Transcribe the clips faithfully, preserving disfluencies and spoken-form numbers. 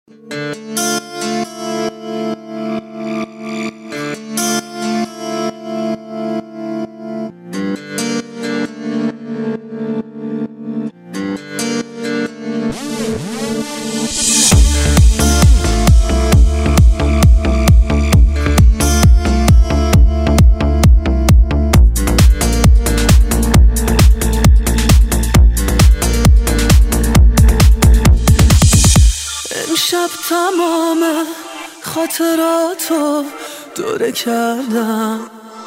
امشب تمام خاطراتو دوره کردم،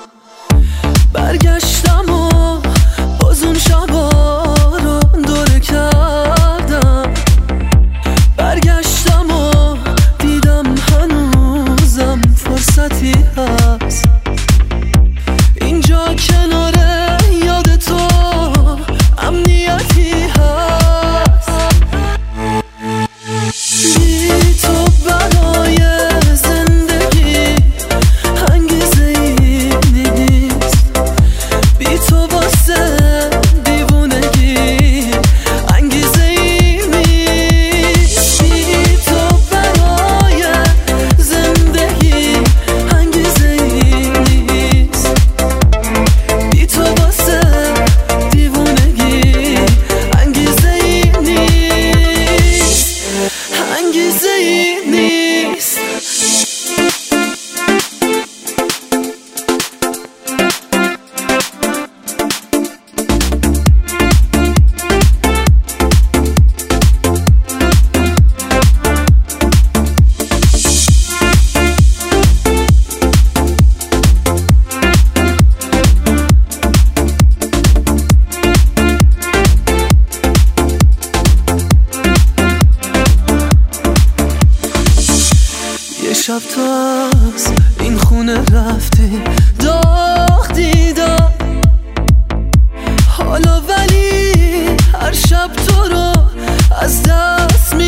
برگشتم و باز اون شبا رو دوره کردم، برگشتم و دیدم هنوزم فرصتی هست اینجا کنار یاد تو، امنیتی هست. بی تو برای زندگی انگیزه ای نیست، بی تو واسه دیوونگی انگیزه ای نیست، بی تو برای زندگی انگیزه ای نیست، بی تو واسه دیوونگی انگیزه ای نیست، انگیزه ای نیست. یه شب تو از این خونه رفتی، داغ دیدم حالا، ولی هر شب تو رو از دست